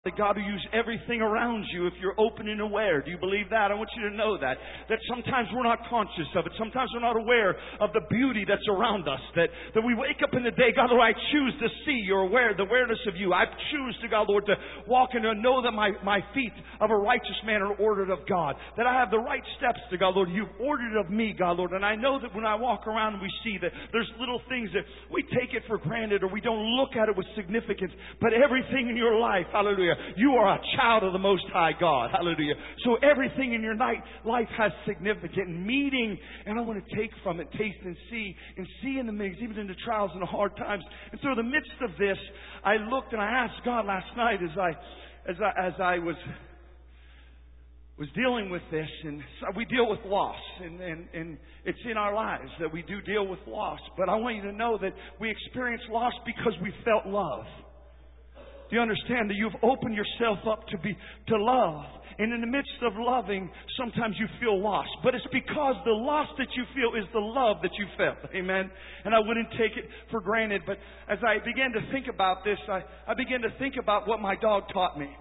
The God who uses everything around you if you're open and aware. Do you believe that? I want you to know that. That sometimes we're not conscious of it. Sometimes we're not aware of the beauty that's around us. That we wake up in the day, God, Lord, I choose to see your the awareness of you. I choose to, God, Lord, to walk and to know that my feet of a righteous man are ordered of God. That I have the right steps to, God, Lord. You've ordered of me, God, Lord. And I know that when I walk around and we see that there's little things that we take it for granted or we don't look at it with significance. But everything in your life, hallelujah, you are a child of the Most High God. Hallelujah. So everything in your life has significant meaning. And I want to take from it, taste and see in the mix, even in the trials and the hard times. And so in the midst of this, I looked and I asked God last night as I was dealing with this. And so we deal with loss. And it's in our lives that we do deal with loss. But I want you to know that we experience loss because we felt love. Do you understand that you've opened yourself up to love? And in the midst of loving, sometimes you feel lost. But it's because the loss that you feel is the love that you felt. Amen? And I wouldn't take it for granted. But as I began to think about this, I began to think about what my dog taught me.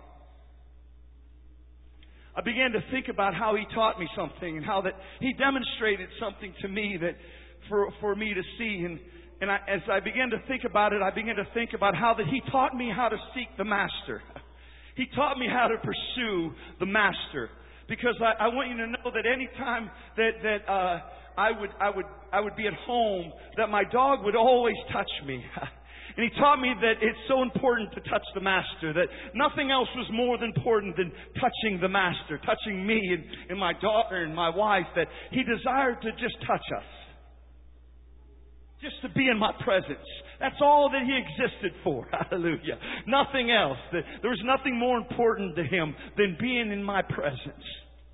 I began to think about how he taught me something and how that he demonstrated something to me that for me to see. And as I began to think about it, I began to think about how that he taught me how to seek the Master. He taught me how to pursue the Master. Because I want you to know that any time that I would be at home, that my dog would always touch me. And he taught me that it's so important to touch the Master, that nothing else was more important than touching the Master, touching me and my daughter and my wife, that he desired to just touch us. Just to be in my presence. That's all that he existed for. Hallelujah. Nothing else. There was nothing more important to him than being in my presence.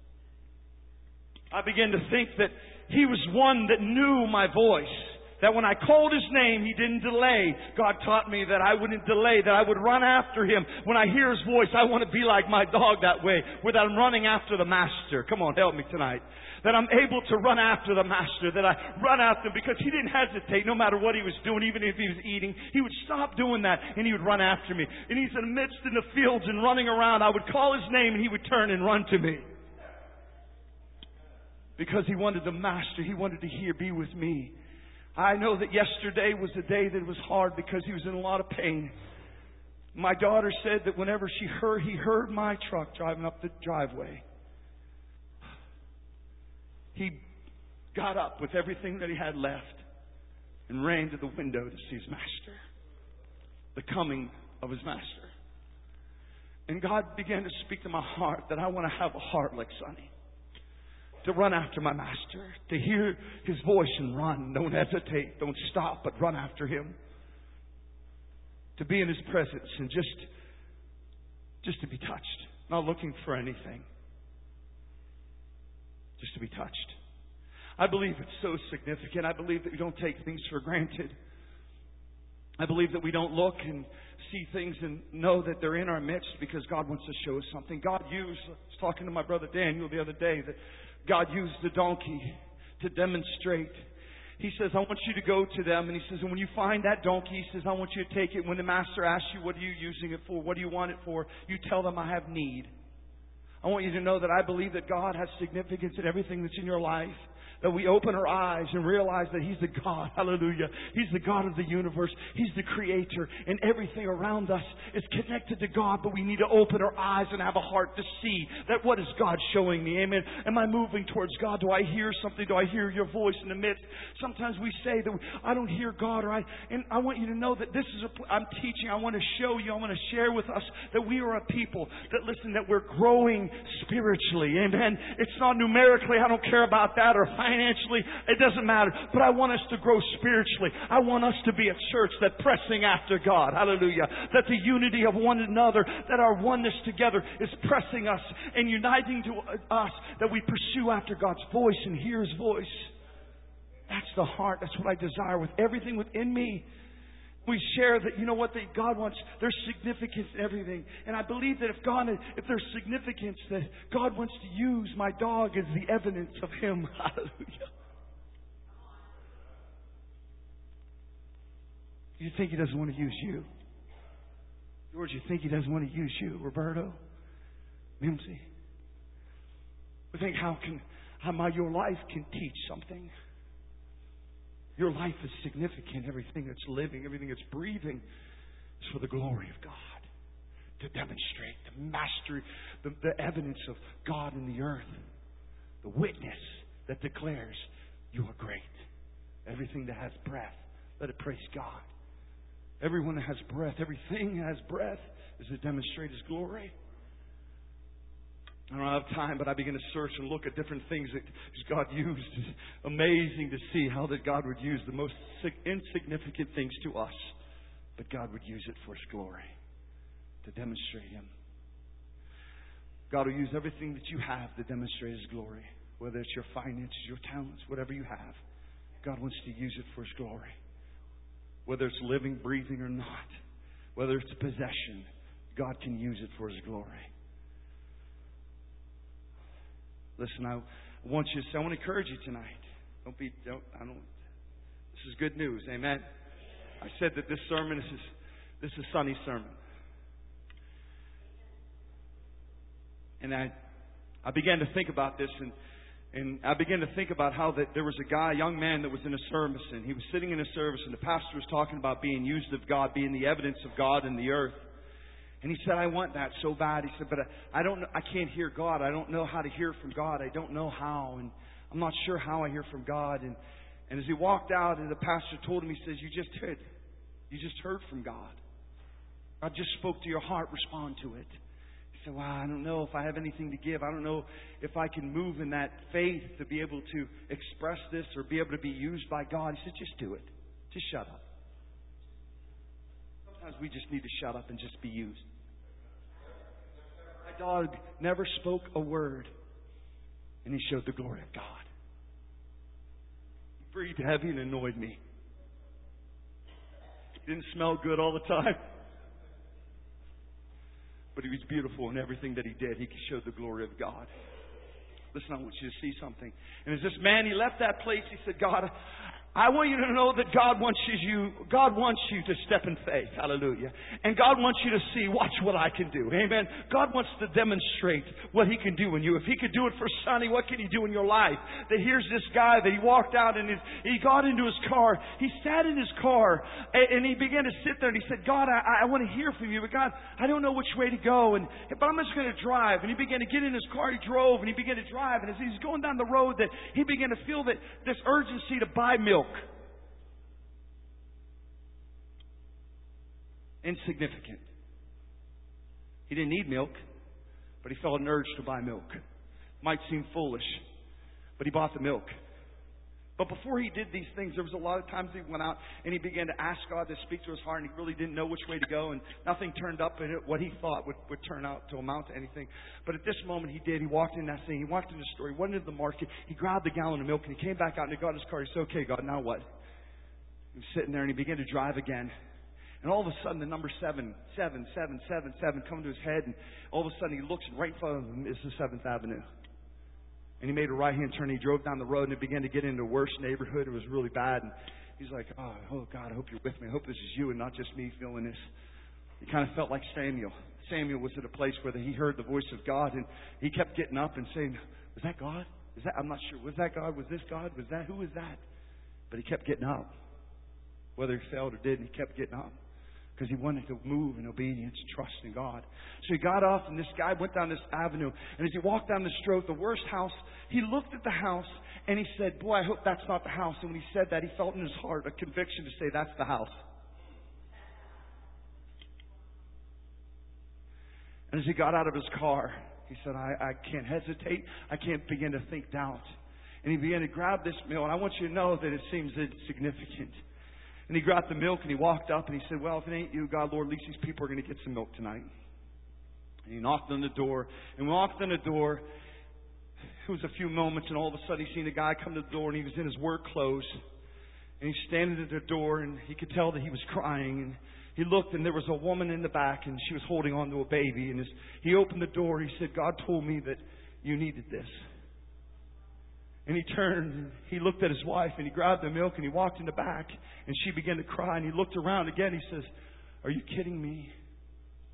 I began to think that he was one that knew my voice. That when I called his name, he didn't delay. God taught me that I wouldn't delay, that I would run after him. When I hear his voice, I want to be like my dog that way, without running after the Master. Come on, help me tonight. That I'm able to run after the Master, that I run after him because he didn't hesitate no matter what he was doing, even if he was eating. He would stop doing that and he would run after me. And he's in the midst in the fields and running around. I would call his name and he would turn and run to me. Because he wanted the Master. He wanted to be with me. I know that yesterday was a day that was hard because he was in a lot of pain. My daughter said that whenever he heard my truck driving up the driveway, he got up with everything that he had left and ran to the window to see his Master. The coming of his Master. And God began to speak to my heart that I want to have a heart like Sonny. To run after my Master. To hear his voice and run. Don't hesitate. Don't stop, but run after him. To be in his presence and just to be touched. Not looking for anything. Just to be touched. I believe it's so significant. I believe that we don't take things for granted. I believe that we don't look and see things and know that they're in our midst because God wants to show us something. I was talking to my brother Daniel the other day that God used the donkey to demonstrate. He says, I want you to go to them. And he says, and when you find that donkey, he says, I want you to take it. When the Master asks you, what are you using it for? What do you want it for? You tell them, I have need. I want you to know that I believe that God has significance in everything that's in your life. That we open our eyes and realize that He's the God. Hallelujah. He's the God of the universe. He's the Creator. And everything around us is connected to God. But we need to open our eyes and have a heart to see that what is God showing me. Amen. Am I moving towards God? Do I hear something? Do I hear your voice in the midst? Sometimes we say that I don't hear God. And I want you to know that this is I'm teaching. I want to show you. I want to share with us that we are a people that listen, that we're growing spiritually. Amen. It's not numerically. I don't care about that, or financially, it doesn't matter. But I want us to grow spiritually. I want us to be a church that's pressing after God. Hallelujah. That the unity of one another, that our oneness together is pressing us and uniting to us, that we pursue after God's voice and hear His voice. That's the heart. That's what I desire with everything within me. We share that, you know what, that God wants, there's significance in everything. And I believe that if there's significance, that God wants to use my dog as the evidence of Him. Hallelujah. You think He doesn't want to use you? George, you think He doesn't want to use you, Roberto? Mimsy? We think how your life can teach something. Your life is significant. Everything that's living, everything that's breathing is for the glory of God. To demonstrate the mastery, the evidence of God in the earth. The witness that declares you are great. Everything that has breath, let it praise God. Everyone that has breath, everything that has breath is to demonstrate His glory. I don't have time, but I began to search and look at different things that God used. It's amazing to see how that God would use the most insignificant things to us, but God would use it for His glory, to demonstrate Him. God will use everything that you have to demonstrate His glory, whether it's your finances, your talents, whatever you have. God wants to use it for His glory. Whether it's living, breathing or not, whether it's a possession, God can use it for His glory. Listen, I want to encourage you tonight. This is good news. Amen. I said that this sermon is a sunny sermon. And I began to think about this, and I began to think about how that there was a young man that was in a service, and he was sitting in a service, and the pastor was talking about being used of God, being the evidence of God in the earth. And he said, I want that so bad. He said, but I don't know, I can't hear God. I don't know how to hear from God. I don't know how, and I'm not sure how I hear from God. And as he walked out, and the pastor told him, he says, you just heard from God. God just spoke to your heart. Respond to it. He said, well, I don't know if I have anything to give. I don't know if I can move in that faith to be able to express this or be able to be used by God. He said, just do it. Just shut up. Sometimes we just need to shut up and just be used. My dog never spoke a word, and he showed the glory of God. He breathed heavy and annoyed me. He didn't smell good all the time. But he was beautiful in everything that he did. He showed the glory of God. Listen, I want you to see something. And as this man, he left that place, he said, God, I want you to know that God wants you to step in faith. Hallelujah. And God wants you to see, watch what I can do. Amen. God wants to demonstrate what He can do in you. If He could do it for Sonny, what can He do in your life? That here's this guy that he walked out and he got into his car. He sat in his car and he began to sit there and he said, God, I want to hear from you. But God, I don't know which way to go. But I'm just going to drive. And he began to get in his car. He drove and he began to drive. And as he's going down the road, that he began to feel that this urgency to buy milk. Insignificant. He didn't need milk, but he felt an urge to buy milk. Might seem foolish, but he bought the milk. But before he did these things, there was a lot of times he went out and he began to ask God to speak to his heart, and he really didn't know which way to go, and nothing turned up in it what he thought would turn out to amount to anything. But at this moment he did. He walked in that thing. He walked in the store. He went into the market. He grabbed the gallon of milk and he came back out and he got in his car. He said, okay, God, now what? He was sitting there and he began to drive again. And all of a sudden the number 77777 come to his head, and all of a sudden he looks, and right in front of him is the 7th Avenue. And he made a right-hand turn. He drove down the road and it began to get into a worse neighborhood. It was really bad. And he's like, oh God, I hope you're with me. I hope this is you and not just me feeling this. He kind of felt like Samuel. Samuel was at a place where he heard the voice of God, and he kept getting up and saying, was that God? I'm not sure. Was that God? Was this God? Was that? Who was that? But he kept getting up. Whether he failed or didn't, he kept getting up. Because he wanted to move in obedience and trust in God. So he got off, and this guy went down this avenue. And as he walked down the street, the worst house, he looked at the house and he said, boy, I hope that's not the house. And when he said that, he felt in his heart a conviction to say, that's the house. And as he got out of his car, he said, I can't hesitate. I can't begin to think doubt. And he began to grab this meal. And I want you to know that it seems insignificant. And he grabbed the milk and he walked up and he said, well, if it ain't you, God, Lord, at least these people are going to get some milk tonight. And he knocked on the door and walked on the door. It was a few moments, and all of a sudden he seen a guy come to the door, and he was in his work clothes. And he's standing at the door, and he could tell that he was crying. And he looked, and there was a woman in the back, and she was holding on to a baby. And as he opened the door, he said, God told me that you needed this. And he turned, and he looked at his wife, and he grabbed the milk, and he walked in the back, and she began to cry. And he looked around again. He says, are you kidding me?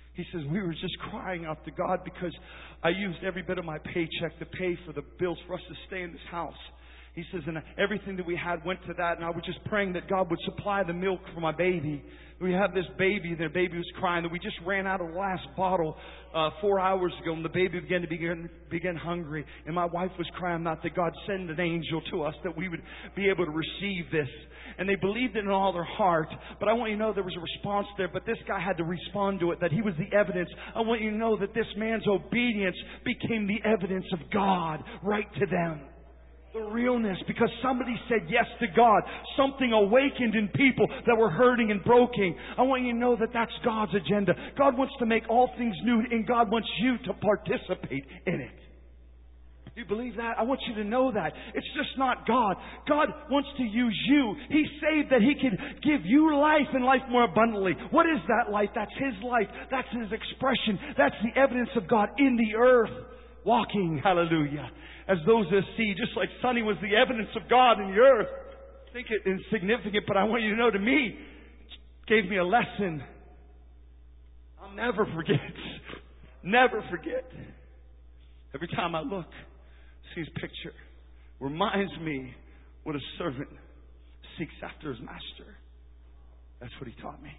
He says, we were just crying out to God because I used every bit of my paycheck to pay for the bills for us to stay in this house. He says, and everything that we had went to that, and I was just praying that God would supply the milk for my baby. We have this baby, and their baby was crying, that we just ran out of the last bottle 4 hours ago, and the baby began to begin hungry. And my wife was crying out that God send an angel to us, that we would be able to receive this. And they believed it in all their heart. But I want you to know there was a response there, but this guy had to respond to it, that he was the evidence. I want you to know that this man's obedience became the evidence of God right to them. The realness, because somebody said yes to God. Something awakened in people that were hurting and broken. I want you to know that that's God's agenda. God wants to make all things new, and God wants you to participate in it. Do you believe that? I want you to know that. It's just not God. God wants to use you. He saved that He could give you life and life more abundantly. What is that life? That's His life. That's His expression. That's the evidence of God in the earth. Walking, hallelujah, as those that see, just like Sonny was the evidence of God in the earth. I think it is significant, but I want you to know, to me, it gave me a lesson I'll never forget. Never forget. Every time I look, see his picture, reminds me what a servant seeks after his master. That's what he taught me.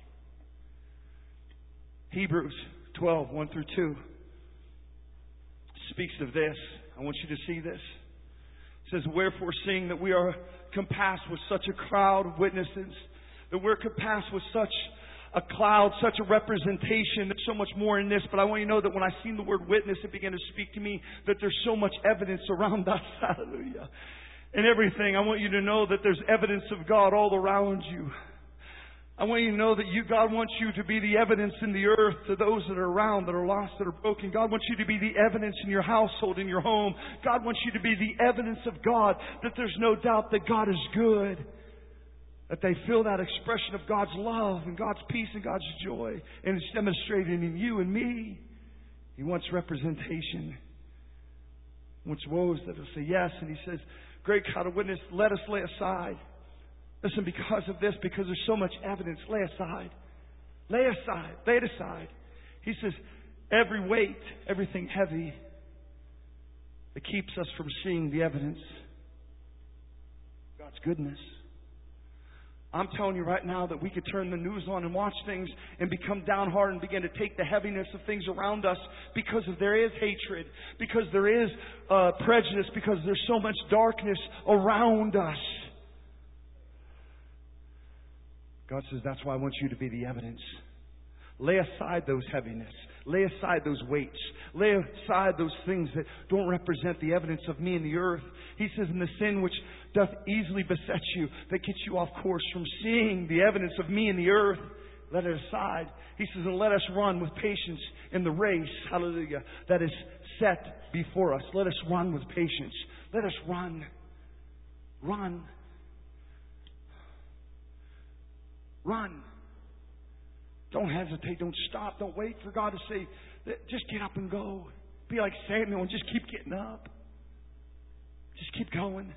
Hebrews 12, 1 through 2. Speaks of this. I want you to see this. It says, wherefore, seeing that we are compassed with such a crowd of witnesses, that we're compassed with such a cloud, such a representation. There's so much more in this, but I want you to know that when I seen the word witness, it began to speak to me that there's so much evidence around us. Hallelujah. And everything. I want you to know that there's evidence of God all around you. I want you to know that God wants you to be the evidence in the earth to those that are around, that are lost, that are broken. God wants you to be the evidence in your household, in your home. God wants you to be the evidence of God, that there's no doubt that God is good. That they feel that expression of God's love and God's peace and God's joy. And it's demonstrated in you and me. He wants representation. He wants woes that will say yes. And He says, great cloud of witness, let us lay aside. Listen, because of this, because there's so much evidence, lay aside. Lay aside. Lay it aside. He says, every weight, everything heavy that keeps us from seeing the evidence of God's goodness. I'm telling you right now that we could turn the news on and watch things and become downhearted and begin to take the heaviness of things around us because there is hatred, because there is prejudice, because there's so much darkness around us. God says, that's why I want you to be the evidence. Lay aside those heaviness. Lay aside those weights. Lay aside those things that don't represent the evidence of me in the earth. He says, in the sin which doth easily beset you, that gets you off course from seeing the evidence of me in the earth, let it aside. He says, and let us run with patience in the race, hallelujah, that is set before us. Let us run with patience. Let us run. Run. Run. Don't hesitate. Don't stop. Don't wait for God to say, just get up and go. Be like Samuel and just keep getting up. Just keep going.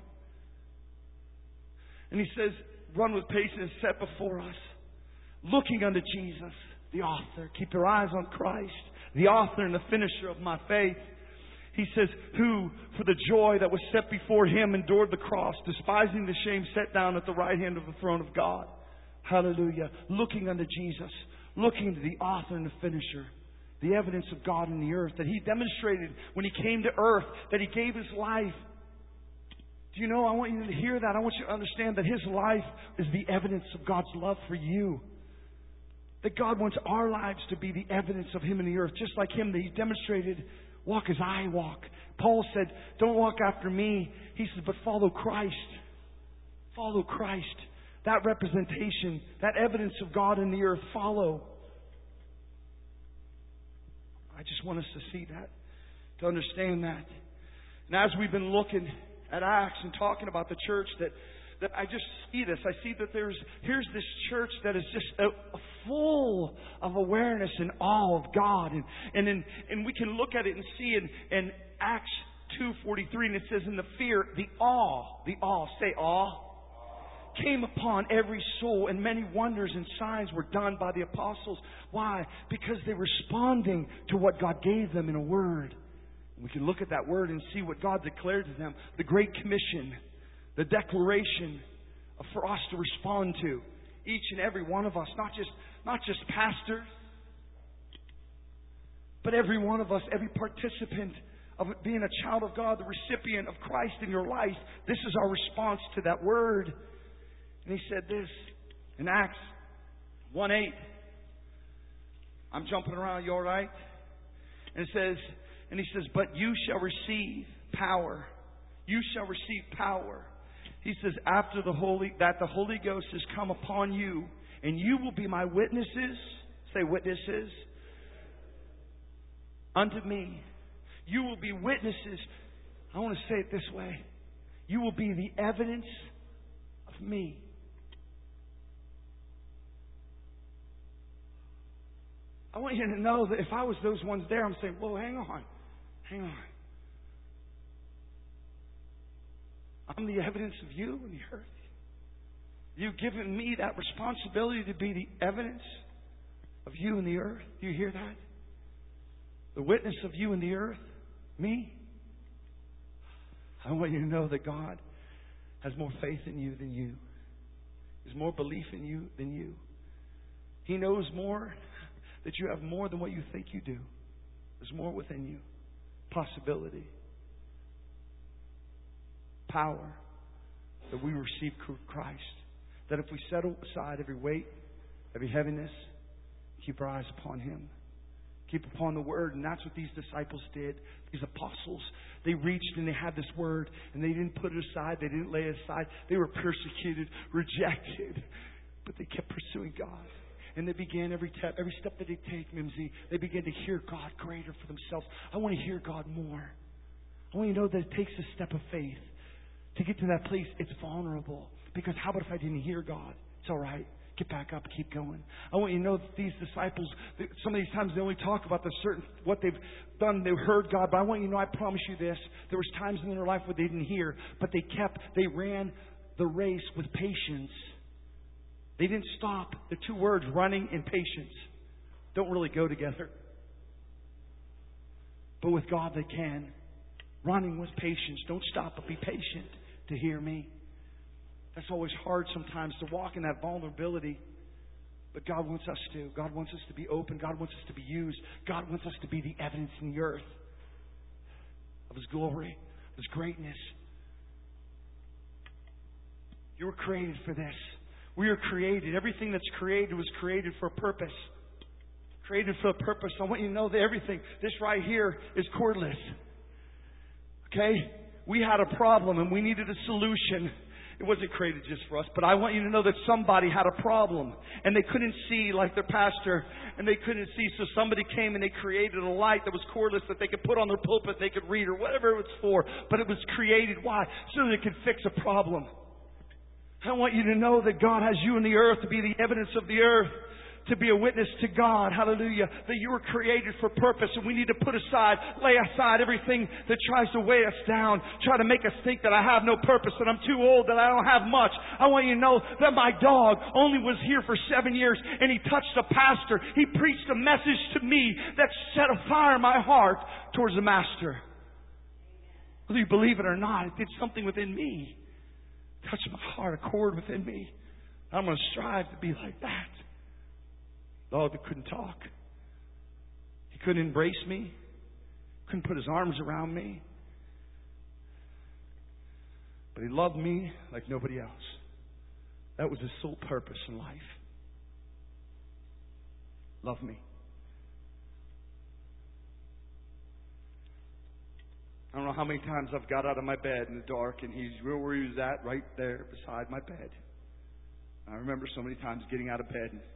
And He says, run with patience set before us, looking unto Jesus, the author. Keep your eyes on Christ, the author and the finisher of my faith. He says, who, for the joy that was set before Him, endured the cross, despising the shame, sat down at the right hand of the throne of God. Hallelujah. Looking unto Jesus. Looking to the author and the finisher. The evidence of God in the earth. That He demonstrated when He came to earth. That He gave His life. Do you know, I want you to hear that. I want you to understand that His life is the evidence of God's love for you. That God wants our lives to be the evidence of Him in the earth. Just like Him that He demonstrated, walk as I walk. Paul said, don't walk after me. He said, but follow Christ. Follow Christ. That representation, that evidence of God in the earth, follow. I just want us to see that, to understand that. And as we've been looking at Acts and talking about the church, that I just see this. I see that here's this church that is just full of awareness and awe of God. And we can look at it and see in Acts 2:43, and it says, in the fear, the awe, say awe. came upon every soul, and many wonders and signs were done by the apostles. Why? Because they were responding to what God gave them in a word. We can look at that word and see what God declared to them. The Great Commission, the declaration for us to respond to. Each and every one of us, not just pastors, but every one of us, every participant of being a child of God, the recipient of Christ in your life. This is our response to that word. And he said this in Acts 1:8. I'm jumping around, you all right? And he says, but you shall receive power. You shall receive power. He says, after the Holy Ghost has come upon you, and you will be my witnesses. Say witnesses. Unto me. You will be witnesses. I want to say it this way. You will be the evidence of me. I want you to know that if I was those ones there, I'm saying, whoa, hang on. I'm the evidence of you in the earth. You've given me that responsibility to be the evidence of you in the earth. Do you hear that? The witness of you in the earth. Me. I want you to know that God has more faith in you than you. There's more belief in you than you. He knows more, that you have more than what you think you do. There's more within you. Possibility. Power that we receive through Christ. That if we set aside every weight, every heaviness, keep our eyes upon Him. Keep upon the Word. And that's what these disciples did. These apostles, they reached and they had this Word, and they didn't put it aside. They didn't lay it aside. They were persecuted, rejected, but they kept pursuing God. And they began every step that they take, Mimsy, they began to hear God greater for themselves. I want to hear God more. I want you to know that it takes a step of faith. To get to that place, it's vulnerable. Because how about if I didn't hear God? It's all right. Get back up, keep going. I want you to know that these disciples, some of these times they only talk about what they've done. They heard God, but I want you to know, I promise you this. There was times in their life where they didn't hear, but they ran the race with patience. They didn't stop. The two words, running and patience, don't really go together. But with God they can. Running with patience. Don't stop, but be patient to hear me. That's always hard sometimes to walk in that vulnerability. But God wants us to. God wants us to be open. God wants us to be used. God wants us to be the evidence in the earth of His glory, of His greatness. You were created for this. We are created. Everything that's created was created for a purpose. Created for a purpose. I want you to know that everything, this right here, is cordless. Okay? We had a problem and we needed a solution. It wasn't created just for us, but I want you to know that somebody had a problem and they couldn't see like their pastor, and they couldn't see, so somebody came and they created a light that was cordless that they could put on their pulpit, they could read or whatever it was for, but it was created. Why? So that it could fix a problem. I want you to know that God has you in the earth to be the evidence of the earth, to be a witness to God. Hallelujah. That you were created for purpose, and we need to lay aside everything that tries to weigh us down, try to make us think that I have no purpose, that I'm too old, that I don't have much. I want you to know that my dog only was here for 7 years, and he touched a pastor. He preached a message to me that set a fire in my heart towards the Master. Whether you believe it or not, it did something within me. Touched my heart, a chord within me. I'm going to strive to be like that. Dog that couldn't talk. He couldn't embrace me. Couldn't put his arms around me. But he loved me like nobody else. That was his sole purpose in life. Love me. I don't know how many times I've got out of my bed in the dark and where he was at, right there beside my bed. I remember so many times getting out of bed and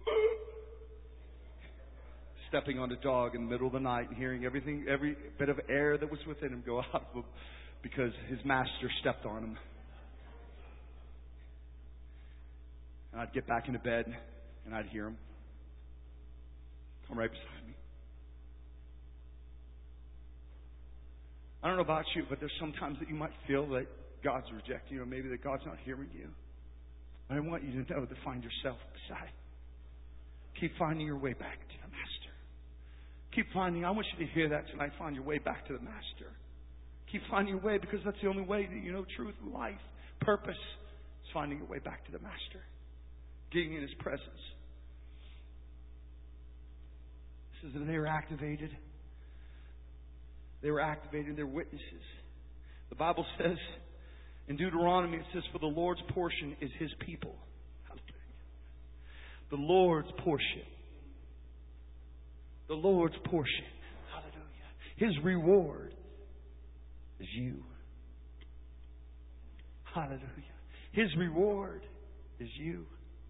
stepping on a dog in the middle of the night and hearing every bit of air that was within him go out of him because his master stepped on him. And I'd get back into bed and I'd hear him come right beside me. I don't know about you, but there's sometimes that you might feel that God's rejecting you, or maybe that God's not hearing you. But I want you to know to find yourself beside. Keep finding your way back to the Master. Keep finding, I want you to hear that tonight, find your way back to the Master. Keep finding your way, because that's the only way that you know truth and life. Purpose is finding your way back to the Master. Getting in His presence. It says that they were activated. They were activated. They're witnesses. The Bible says in Deuteronomy, it says, for the Lord's portion is His people. The Lord's portion. The Lord's portion. Hallelujah. His reward is you. Hallelujah. His reward is you.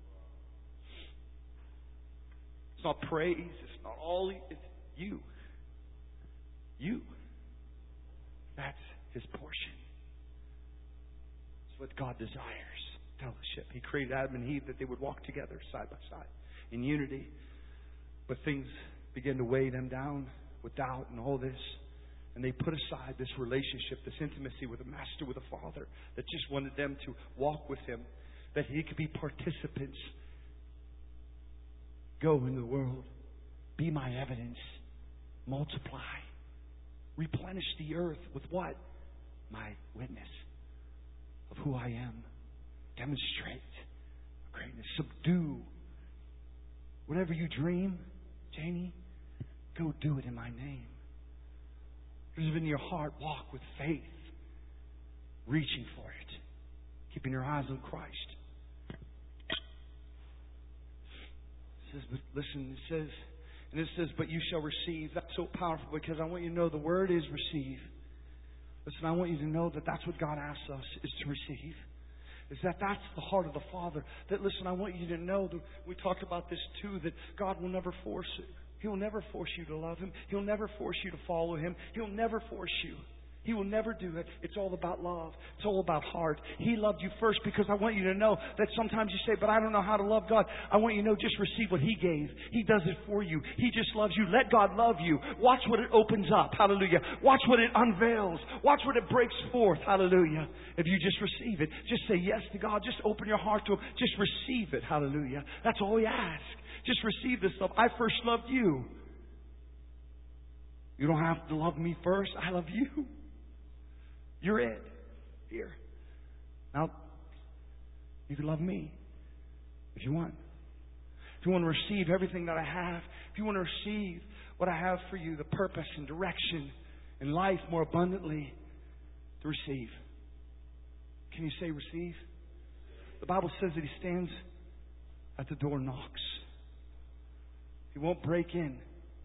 It's not praise. It's not all. It's you. You. That's His portion. It's what God desires. Fellowship. He created Adam and Eve that they would walk together side by side in unity. But things began to weigh them down with doubt and all this. And they put aside this relationship, this intimacy with a Master, with a Father that just wanted them to walk with Him, that He could be participants. Go in the world. Be my evidence. Multiply. Replenish the earth with what? My witness of who I am. Demonstrate greatness. Subdue. Whatever you dream, Janie, go do it in my name. If in your heart, walk with faith, reaching for it, keeping your eyes on Christ. It says, but listen, it says, but you shall receive. That's so powerful, because I want you to know the word is receive. Listen, I want you to know that that's what God asks us, is to receive. Is that's the heart of the Father. That, listen, I want you to know that we talked about this too, that God will never force it. He'll never force you to love Him. He'll never force you to follow Him. He'll never force you. He will never do it. It's all about love. It's all about heart. He loved you first, because I want you to know that sometimes you say, but I don't know how to love God. I want you to know, just receive what He gave. He does it for you. He just loves you. Let God love you. Watch what it opens up. Hallelujah. Watch what it unveils. Watch what it breaks forth. Hallelujah. If you just receive it, just say yes to God. Just open your heart to Him. Just receive it. Hallelujah. That's all we ask. Just receive this love. I first loved you. You don't have to love me first. I love you. You're it. Here. Now, you can love me if you want. If you want to receive everything that I have, if you want to receive what I have for you, the purpose and direction in life more abundantly, to receive. Can you say receive? The Bible says that He stands at the door and knocks. He won't break in.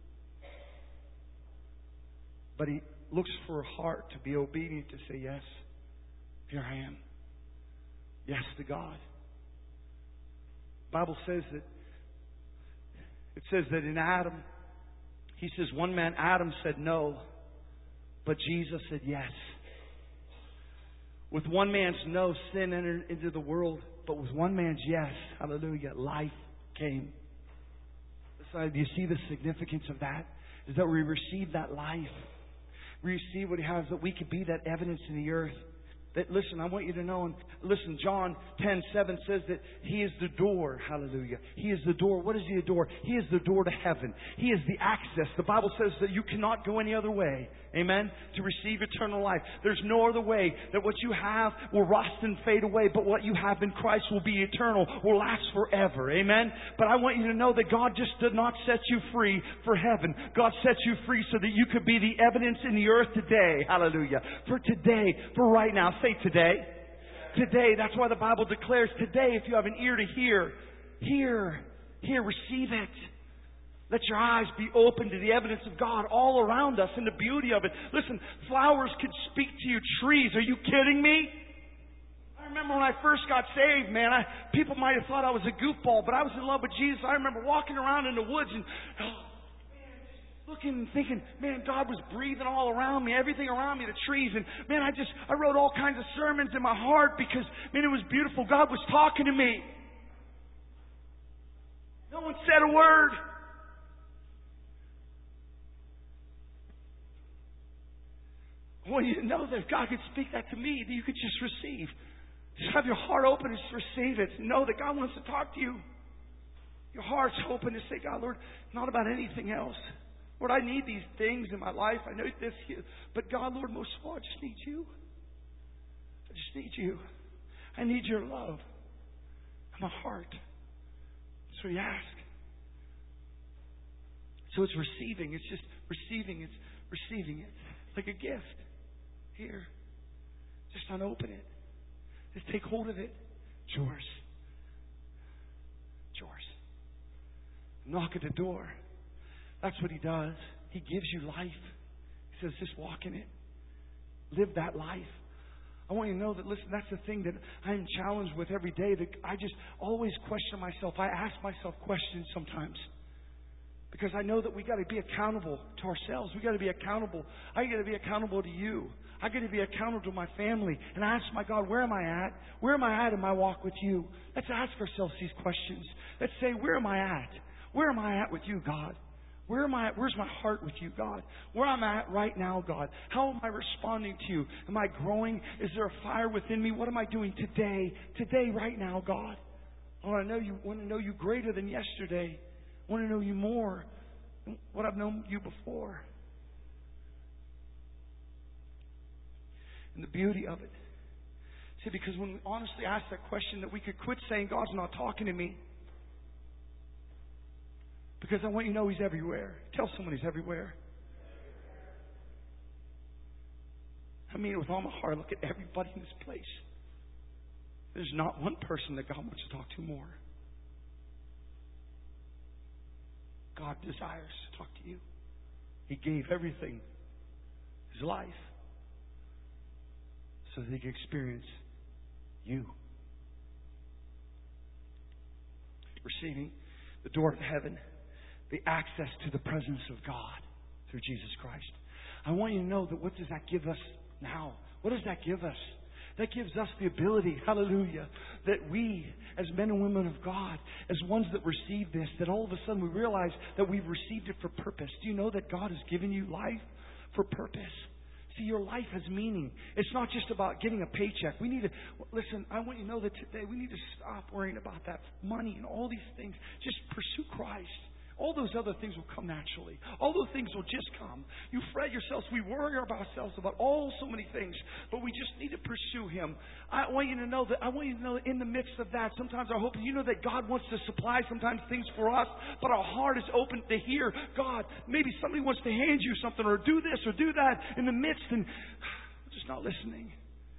But He looks for a heart to be obedient, to say, yes, here I am. Yes to God. The Bible says that, it says that in Adam, He says one man, Adam, said no, but Jesus said yes. With one man's no, sin entered into the world, but with one man's yes, hallelujah, life came. So do you see the significance of that? Is that we receive that life. We receive what He has, that we could be that evidence in the earth. That, listen, I want you to know, and listen, John 10:7 says that He is the door. Hallelujah. He is the door. What is He the door? He is the door to heaven. He is the access. The Bible says that you cannot go any other way. Amen? To receive eternal life. There's no other way, that what you have will rust and fade away, but what you have in Christ will be eternal, will last forever. Amen? But I want you to know that God just did not set you free for heaven. God set you free so that you could be the evidence in the earth today. Hallelujah. For today, for right now. Say today. Today. That's why the Bible declares today, if you have an ear to hear, receive it. Let your eyes be open to the evidence of God all around us and the beauty of it. Listen, flowers could speak to you. Trees, are you kidding me? I remember when I first got saved, man, people might have thought I was a goofball, but I was in love with Jesus. I remember walking around in the woods and looking and thinking, man, God was breathing all around me, everything around me, the trees. And man, I wrote all kinds of sermons in my heart because, man, it was beautiful. God was talking to me. No one said a word. I want you to know that if God could speak that to me, that you could just receive. Just have your heart open and just receive it. Know that God wants to talk to you. Your heart's open to say, God, Lord, not about anything else. Lord, I need these things in my life. I know this here. But God, Lord, most of all, I just need you. I just need you. I need your love in my heart. So you ask. So it's receiving. It's just receiving. It's receiving it. Like a gift. Here. Just unopen it. Just take hold of it. It's yours. It's yours. Knock at the door. That's what He does. He gives you life. He says, just walk in it. Live that life. I want you to know that, listen, that's the thing that I'm challenged with every day. That I just always question myself. I ask myself questions sometimes. Because I know that we got to be accountable to ourselves. We got to be accountable. I got to be accountable to you. I got to be accountable to my family. And I ask my God, where am I at? Where am I at in my walk with you? Let's ask ourselves these questions. Let's say, where am I at? Where am I at with you, God? Where am I at? Where's my heart with you, God? Where I'm at right now, God? How am I responding to you? Am I growing? Is there a fire within me? What am I doing today? Today, right now, God? I want to know you greater than yesterday. I want to know you more than what I've known you before. And the beauty of it. See, because when we honestly ask that question, that we could quit saying, God's not talking to me. Because I want you to know He's everywhere. Tell someone He's everywhere. I mean it with all my heart. Look at everybody in this place. There's not one person that God wants to talk to more. God desires to talk to you. He gave everything, His life, so that He could experience you. Receiving the door to heaven, the access to the presence of God through Jesus Christ. I want you to know that what does that give us now? What does that give us? That gives us the ability, hallelujah, that we, as men and women of God, as ones that receive this, that all of a sudden we realize that we've received it for purpose. Do you know that God has given you life for purpose? See, your life has meaning. It's not just about getting a paycheck. We need to, listen, I want you to know that today we need to stop worrying about that money and all these things. Just pursue Christ. All those other things will come naturally. All those things will just come. You fret yourselves. We worry about ourselves about so many things. But we just need to pursue Him. I want you to know that in the midst of that, sometimes our hope, you know that God wants to supply sometimes things for us, but our heart is open to hear God. Maybe somebody wants to hand you something or do this or do that in the midst, and we're just not listening.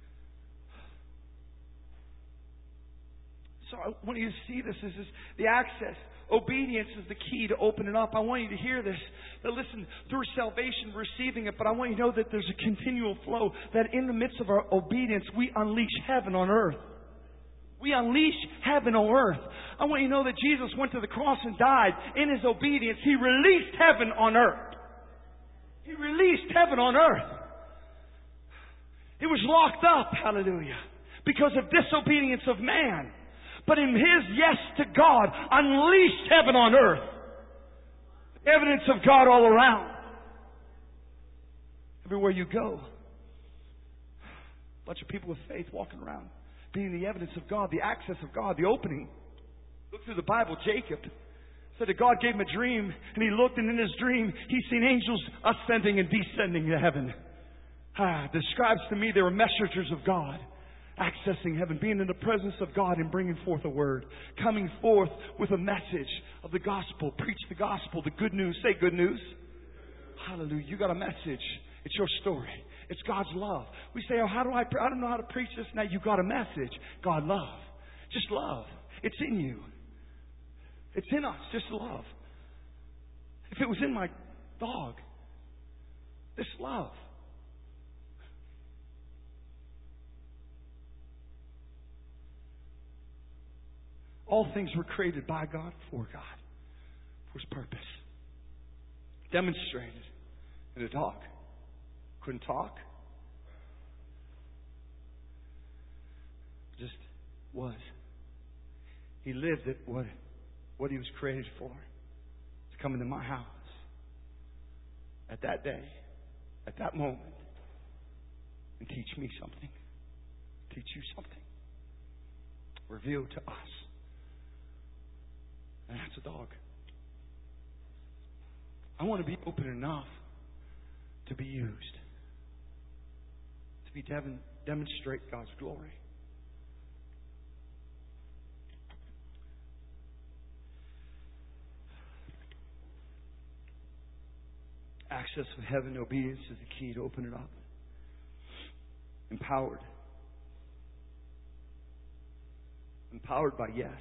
So I want you to see this as the access. Obedience is the key to open it up. I want you to hear this. That listen, through salvation, receiving it, but I want you to know that there's a continual flow. That in the midst of our obedience, we unleash heaven on earth. We unleash heaven on earth. I want you to know that Jesus went to the cross and died. In His obedience, He released heaven on earth. He released heaven on earth. It was locked up, hallelujah, because of disobedience of man. But in His yes to God, unleashed heaven on earth. Evidence of God all around. Everywhere you go. A bunch of people with faith walking around. Being the evidence of God, the access of God, the opening. Look through the Bible. Jacob said that God gave him a dream, and he looked, and in his dream, he's seen angels ascending and descending to heaven. Describes to me they were messengers of God. Accessing heaven, being in the presence of God and bringing forth a word. Coming forth with a message of the gospel. Preach the gospel, the good news. Say good news. Hallelujah. You got a message. It's your story. It's God's love. We say, I don't know how to preach this. Now you got a message. God love. Just love. It's in you. It's in us. Just love. If it was in my dog, this love. All things were created by God, for God, for His purpose. Demonstrated in a dog. Couldn't talk. Just was. He lived at what he was created for. To come into my house. At that day. At that moment. And teach me something. Teach you something. revealed to us. And that's a dog. I want to be open enough to be used, to demonstrate God's glory. Access of heaven, obedience is the key to open it up. Empowered. Empowered by yes.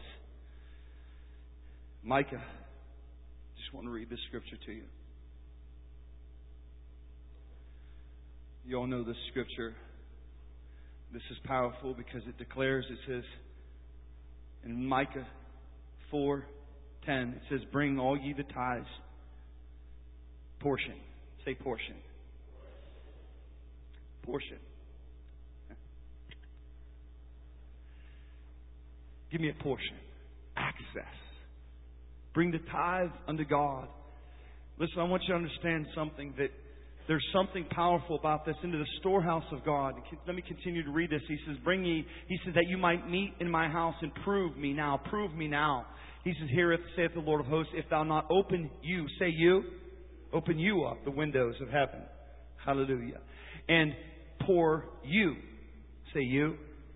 Micah, just want to read this scripture to you. You all know this scripture. This is powerful because it declares, it says in Micah 4:10, it says, bring all ye the tithes. Portion. Say portion. Portion. Give me a portion. Access. Bring the tithe unto God. Listen, I want you to understand something, that there's something powerful about this. Into the storehouse of God. Let me continue to read this. He says, bring ye, he says, that you might meet in my house and prove me now. Prove me now. He says, heareth, saith the Lord of hosts, if thou not open you, say you, open you up the windows of heaven. Hallelujah. And pour you, say you,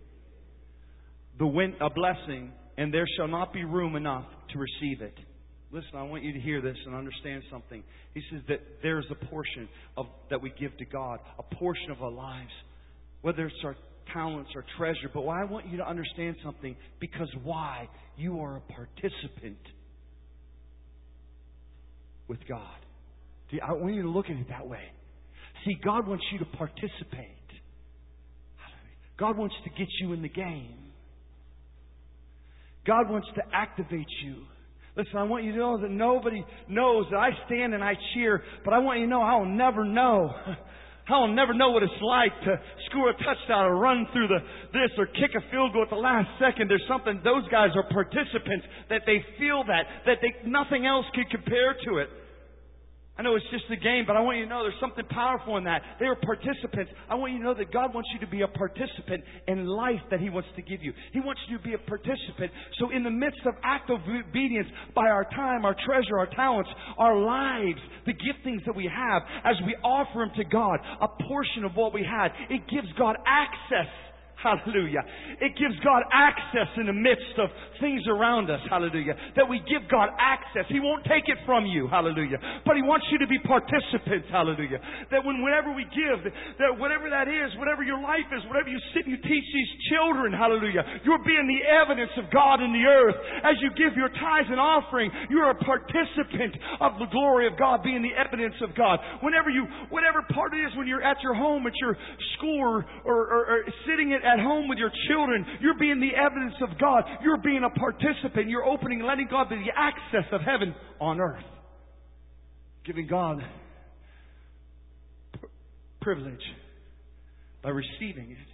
a blessing, and there shall not be room enough to receive it. Listen, I want you to hear this and understand something. He says that there's a portion that we give to God, a portion of our lives, whether it's our talents or treasure. But I want you to understand something, because why? You are a participant with God. I want you to look at it that way. See, God wants you to participate. God wants to get you in the game. God wants to activate you. Listen, I want you to know that nobody knows that I stand and I cheer, but I want you to know I'll never know. I'll never know what it's like to score a touchdown or run through this or kick a field goal at the last second. There's something, those guys are participants, that they feel that nothing else can compare to it. I know it's just a game, but I want you to know there's something powerful in that. They are participants. I want you to know that God wants you to be a participant in life that He wants to give you. He wants you to be a participant. So in the midst of act of obedience, by our time, our treasure, our talents, our lives, the giftings that we have, as we offer them to God, a portion of what we had, it gives God access. Hallelujah. It gives God access in the midst of things around us. Hallelujah. That we give God access. He won't take it from you. Hallelujah. But He wants you to be participants. Hallelujah. That whenever we give, that whatever that is, whatever your life is, whatever you sit and you teach these children, hallelujah, you're being the evidence of God in the earth. As you give your tithes and offering, you're a participant of the glory of God, being the evidence of God. Whatever part it is, when you're at your home, at your school, or sitting at home with your children, you're being the evidence of God. You're being a participant. You're opening and letting God be the access of heaven on earth. Giving God privilege by receiving it.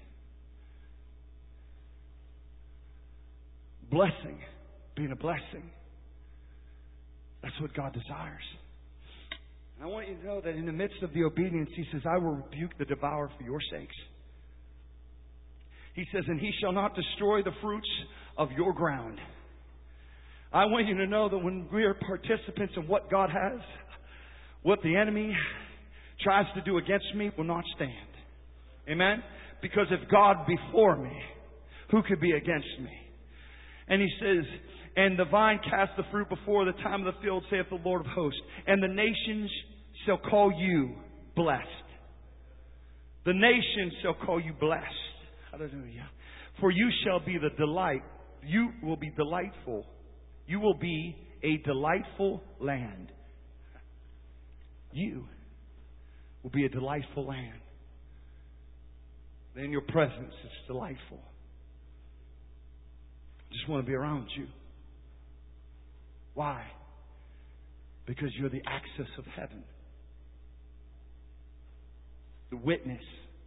Blessing. Being a blessing. That's what God desires. And I want you to know that in the midst of the obedience, He says, I will rebuke the devourer for your sakes. He says, and he shall not destroy the fruits of your ground. I want you to know that when we are participants in what God has, what the enemy tries to do against me will not stand. Amen? Because if God be for me, who could be against me? And He says, and the vine cast the fruit before the time of the field, saith the Lord of hosts. And the nations shall call you blessed. The nations shall call you blessed. Hallelujah. For you shall be the delight. You will be delightful. You will be a delightful land. You will be a delightful land. In your presence, it's delightful. I just want to be around you. Why? Because you're the access of heaven. The witness.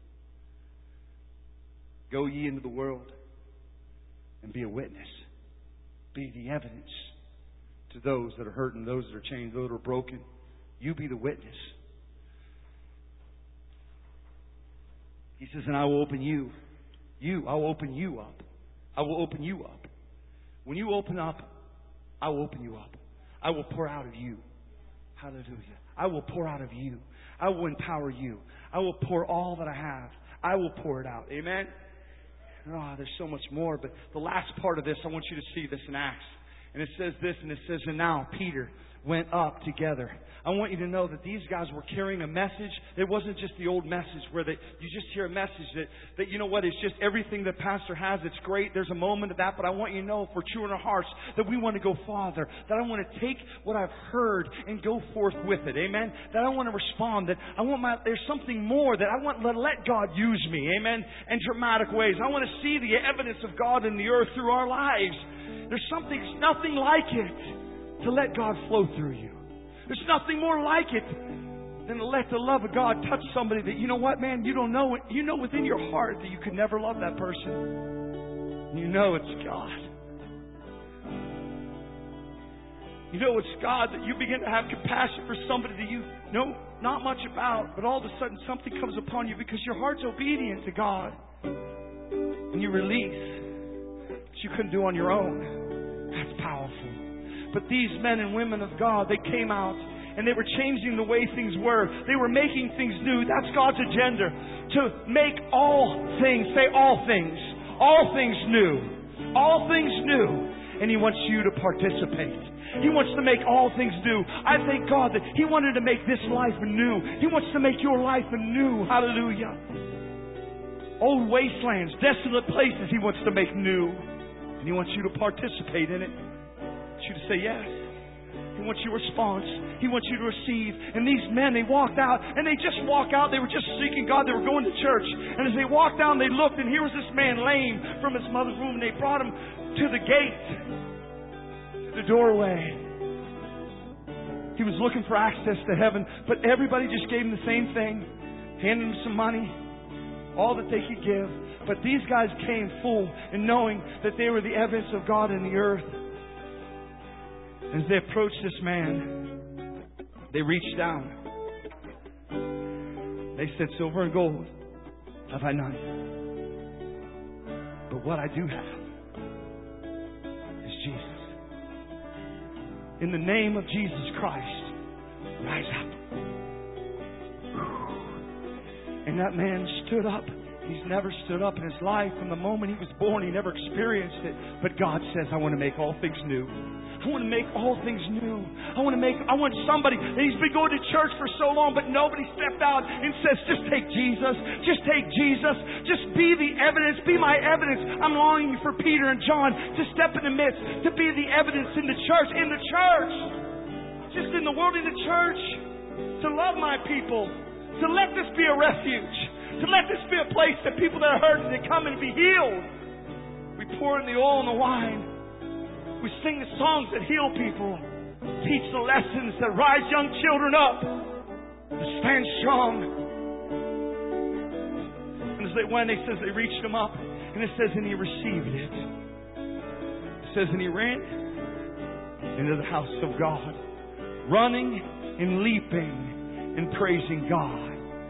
Go ye into the world and be a witness. Be the evidence to those that are hurting, those that are chained, those that are broken. You be the witness. He says, and I will open you. I will open you up I will open you up. When you open up, I will open you up. I will pour out of you. Hallelujah. I will pour out of you. I will empower you. I will pour all that I have. I will pour it out. Amen? Oh, there's so much more. But the last part of this, I want you to see this in Acts. And it says this, and it says, and now Peter went up together. I want you to know that these guys were carrying a message. It wasn't just the old message where you just hear a message that you know what, it's just everything the pastor has. It's great. There's a moment of that. But I want you to know, if we're true in our hearts, that we want to go farther. That I want to take what I've heard and go forth with it. Amen. That I want to respond. That there's something more that I want to let God use me. Amen. In dramatic ways. I want to see the evidence of God in the earth through our lives. There's nothing like it to let God flow through you. There's nothing more like it than to let the love of God touch somebody that, you know what, man, you don't know it. You know within your heart that you could never love that person. You know it's God. You know it's God, that you begin to have compassion for somebody that you know not much about, but all of a sudden something comes upon you because your heart's obedient to God. And you release what you couldn't do on your own. That's powerful. But these men and women of God, they came out and they were changing the way things were. They were making things new. That's God's agenda. To make all things, say all things new. All things new. And He wants you to participate. He wants to make all things new. I thank God that He wanted to make this life anew. He wants to make your life anew. Hallelujah. Old wastelands, desolate places He wants to make new. And He wants you to participate in it. He wants you to say yes. He wants your response. He wants you to receive. And these men, they walked out, and they just walked out. They were just seeking God. They were going to church. And as they walked down, they looked, and here was this man lame from his mother's womb. And they brought him to the gate, to the doorway. He was looking for access to heaven, but everybody just gave him the same thing, handed him some money, all that they could give. But these guys came full and knowing that they were the evidence of God in the earth. As they approached this man, they reached down. They said, silver and gold have I none, but what I do have is Jesus. In the name of Jesus Christ, rise up. And that man stood up. He's never stood up in his life. From the moment he was born, he never experienced it. But God says, I want to make all things new. I want to make all things new. I want somebody, and he's been going to church for so long, but nobody stepped out and says, just take Jesus. Just take Jesus. Just be the evidence. Be my evidence. I'm longing for Peter and John to step in the midst, to be the evidence in the church. Just in the world, in the church. To love my people. To let this be a refuge. To let this be a place that people that are hurting, they come and be healed. We pour in the oil and the wine. We sing the songs that heal people. Teach the lessons that rise young children up to stand strong. And as they went, it says they reached him up. And it says, and he received it. It says, and he ran into the house of God, running and leaping and praising God.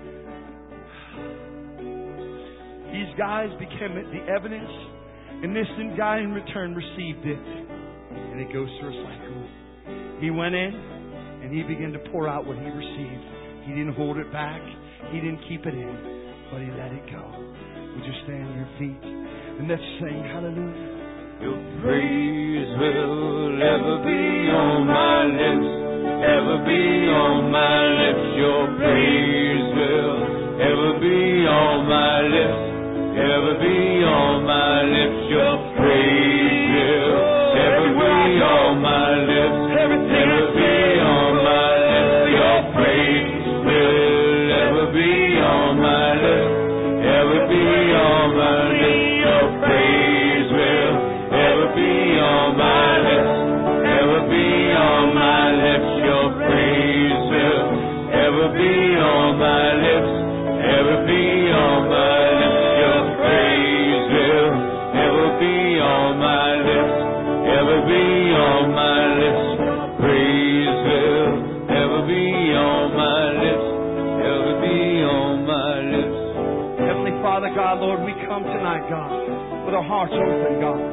These guys became the evidence, and this guy in return received it. And it goes through a cycle. He went in, and he began to pour out what he received. He didn't hold it back. He didn't keep it in, but he let it go. Would you stand on your feet? And let's sing hallelujah. Your praise will ever be on my lips, ever be on my lips. Your praise will ever be on my lips, ever be on my lips. Your praise will ever be on my lips, ever be on my lips. Your praise will ever be on my lips, ever be on my lips. Your praise will ever be on my lips, ever be on my lips. Your praise will ever be on my lips, ever be on my lips. Your praise will ever be on my lips, ever be on my lips. Praise will ever be on my lips, ever be on my lips. Heavenly Father, Father God, Lord, we come tonight, God, with our hearts open, God.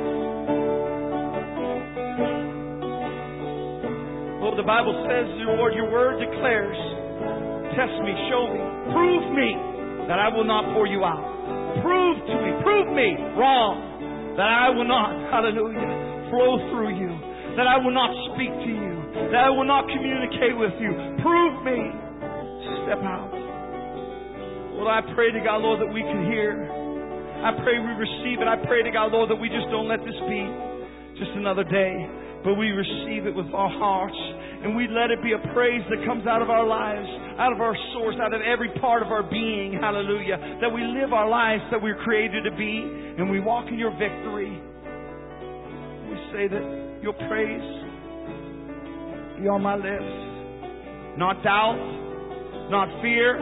Lord, the Bible says, Lord, your word declares, test me, show me, prove me that I will not pour you out. Prove me wrong, that I will not, hallelujah, flow through you, that I will not speak to you, that I will not communicate with you. Prove me. Step out. Lord, I pray to God, Lord, that we can hear. I pray we receive it. I pray to God, Lord, that we just don't let this be just another day, but we receive it with our hearts, and we let it be a praise that comes out of our lives, out of our source, out of every part of our being. Hallelujah. That we live our lives that we're created to be, and we walk in your victory. We say that your praise be on my lips. Not doubt, not fear.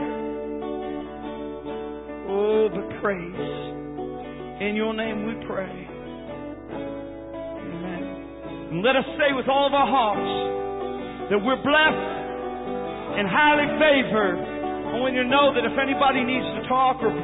Oh, but praise. In your name we pray. Amen. And let us say with all of our hearts that we're blessed and highly favored. I want you to know that if anybody needs to talk or